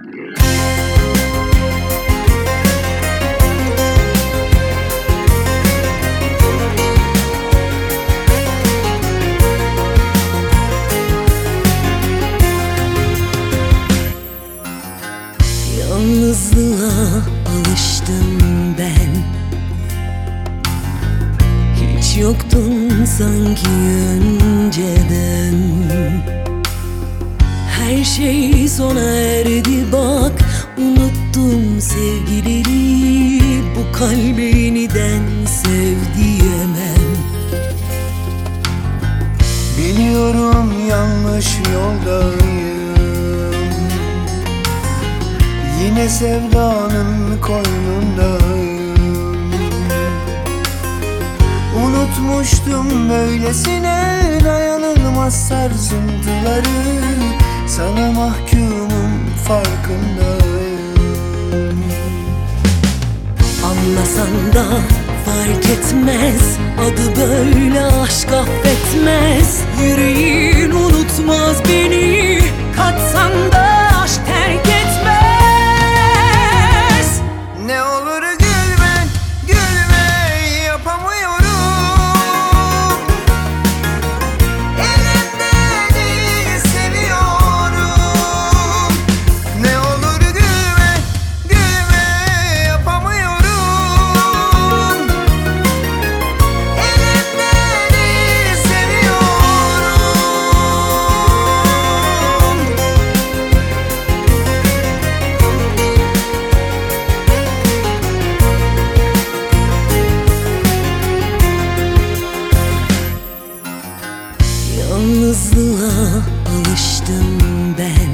Yalnızlığa alıştım ben. Hiç yoktun sanki önceden. Her şey sona erdi bak, unuttum sevgileri. Bu kalbe yeniden sev diyemem. Biliyorum yanlış yoldayım, yine sevdanın koynundayım. Unutmuştum böylesine dayanılmaz sarsıntıları. Sana mahkumum farkındayım. Anlasan da fark etmez, adı böyle aşk affetmez. Yüreğin unutmaz beni, kaçsan da aşk terk etmez. Ne olur gülme, gülme, yapamıyorum. Elimde değil, seviyorum. Ne olur gülme, gülme, yapamıyorum. Elimde değil, seviyorum. Yalnızlığa alıştım ben.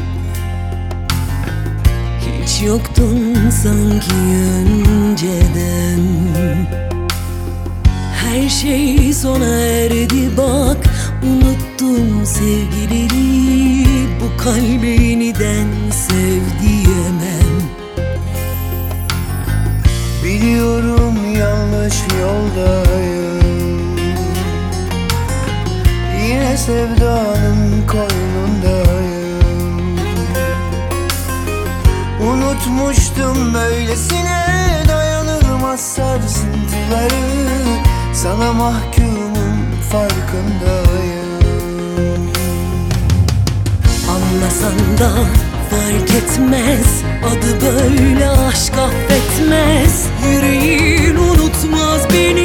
Hiç yoktun sanki önceden. Her şey sona erdi bak, unuttum sevgileri. Bu kalbe yeniden sev diyemem. Biliyorum yanlış yoldayım, yine sevdanın koynundayım. Unutmuştum böylesine dayanılmaz sarsıntıları. Sana mahkumum farkındayım. Anlasan da fark etmez, adı böyle aşk affetmez. Yüreğin unutmaz beni,